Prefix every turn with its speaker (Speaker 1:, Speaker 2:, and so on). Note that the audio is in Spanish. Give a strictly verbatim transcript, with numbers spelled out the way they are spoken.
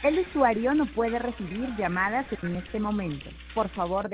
Speaker 1: El usuario no puede recibir llamadas en este momento. Por favor,